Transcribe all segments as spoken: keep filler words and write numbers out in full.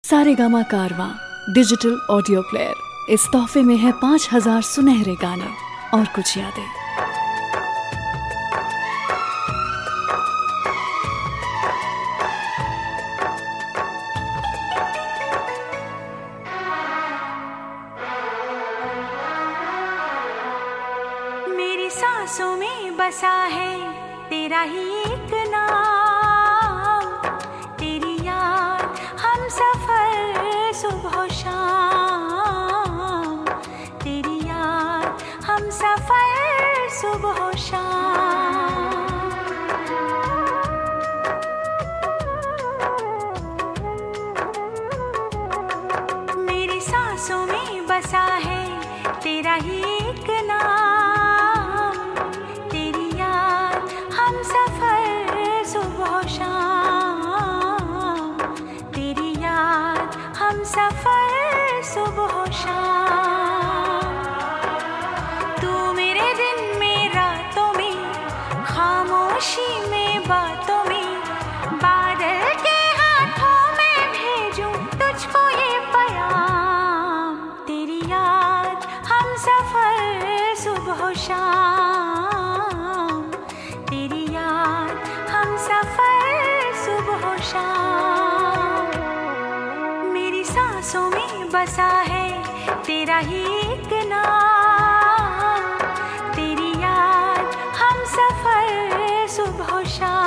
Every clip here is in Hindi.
सारेगामा कारवां डिजिटल ऑडियो प्लेयर। इस तोहफे में है पाँच हजार सुनहरे गाने और कुछ यादें। मेरी सांसों में बसा है तेरा ही एक नाम, तेरी याद हम सफर सुबह शाम, तेरी याद हम सफर सुबह शाम। मेरी सांसों में बसा है तेरा ही एक नाम, तेरी याद हम सफर सुबह शाम, तेरी याद हम सफर सुबह शाम। तू मेरे दिन में रातों में, खामोशी में बातों में, बादल के हाथों में भेजूं तुझको ये पैगाम, तेरी याद हम सफर सुबह शाम, तेरी याद हम सफर सुबह शाम। मेरी सांसों में बसा है तेरा ही एक नाम, तेरी याद हम सफर सुबह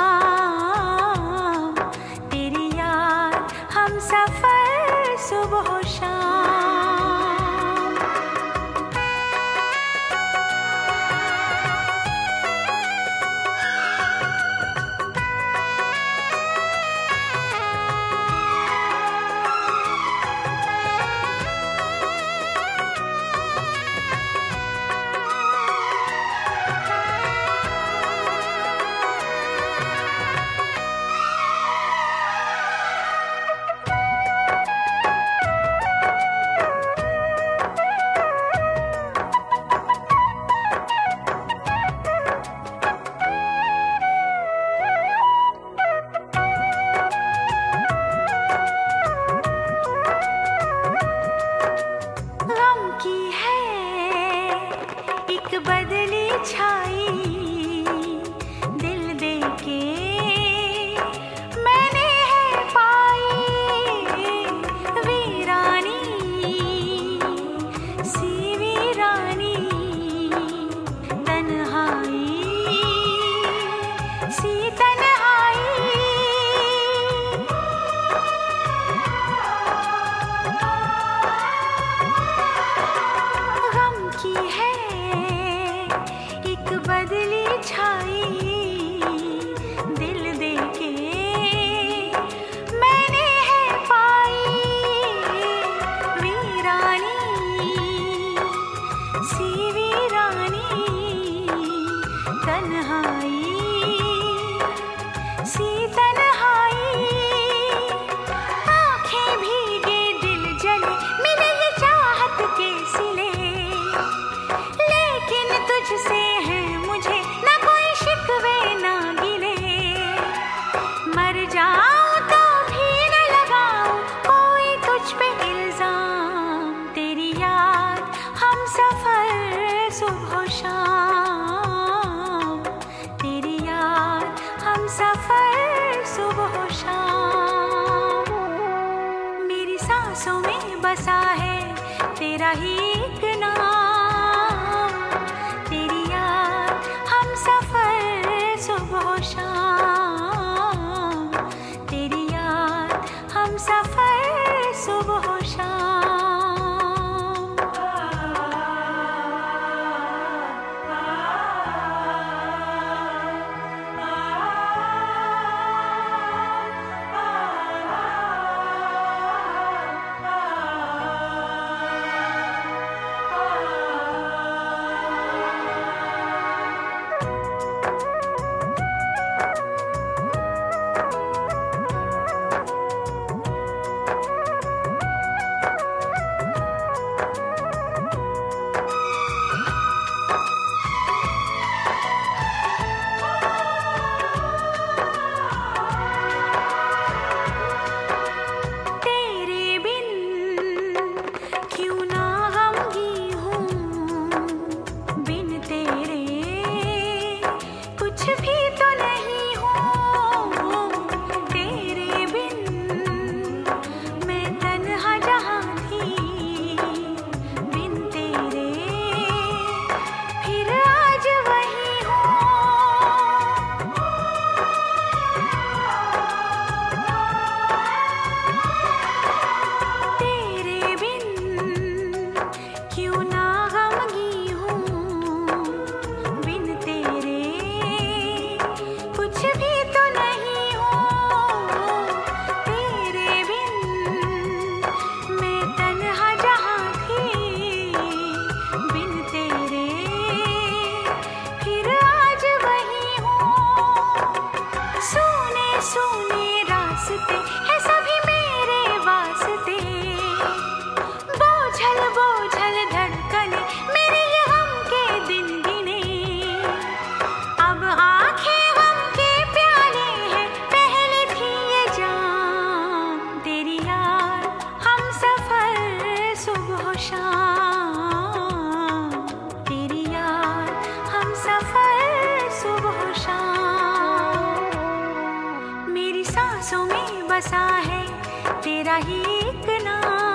शाम, तेरी याद हम सफर सुबह शाम। बदली छाई दिल दे के मैंने है पाई, वीरानी सी वीरानी, तन्हाई सी तन्हाई। गम की है बदली छाई दिल दे के मैंने है पाई, वीरानी सी वीरानी, तन्हाई सी तन्हाई। आँखें भीगे दिल जले मिले ये चाहत के सिले, लेकिन तुझसे ना कोई शिकवे ना गिले। मर जाऊं तो भी न लगाऊं कोई तुझ पे इल्जाम, तेरी याद हम सफर सुबह शाम, तेरी याद हम सफर सुबह शाम। मेरी सांसों में बसा है तेरा ही एक नाम, तेरी याद हम सफर सुबह शाम, तेरी याद हम सफर सुबह शाम। शाम, तेरी याद हम सफर सुबह शाम। मेरी सांसों में बसा है तेरा ही एक नाम,